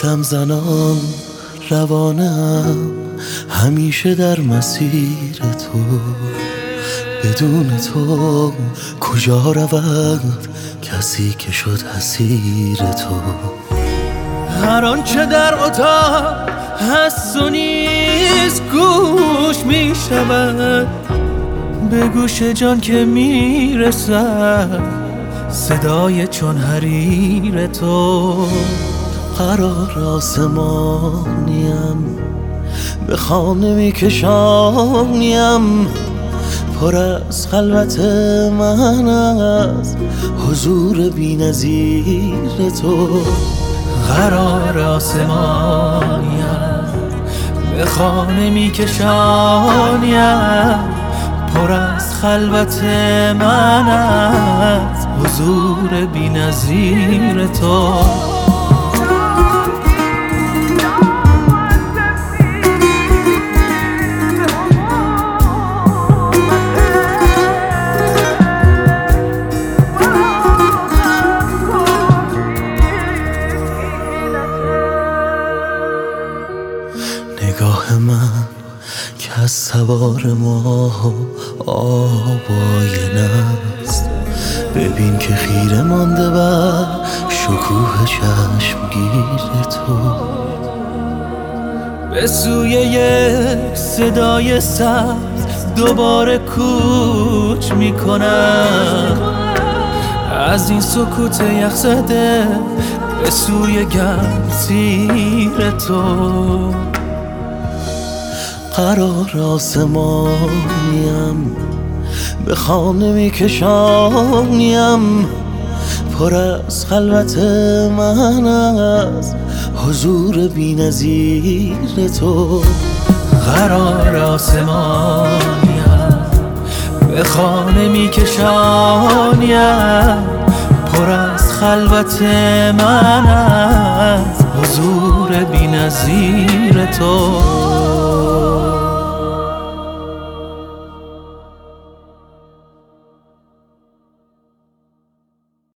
یکم زنان روانم همیشه در مسیر تو، بدون تو کجا رود کسی که شد اسیر تو. هر آنچه در اتاق هست و نیست گوش می شود، به گوش جان که می رسد صدای چون حریر تو. قرار آسمانیم به خانه می کشانیم، پر از خلوت من از حضور بی نظیر تو. قرار آسمانیم به خانه می کشانیم، پر از خلوت من از حضور بی نظیر تو. نگاه من که از سوار ما آواینه است، ببین که خیره مانده بر شکوه چشمگیر تو. به سوی یک صدای سبز دوباره کوچ میکنم، از این سکوت یخزده به سوی گرمسیر تو. قرار آسمانیم به خانه می کشانیم، پر از خلوت من از حضور بی نظیر تو. قرار آسمانیم به خانه می کشانیم، پر از خلوت من از حضور بی نظیر تو.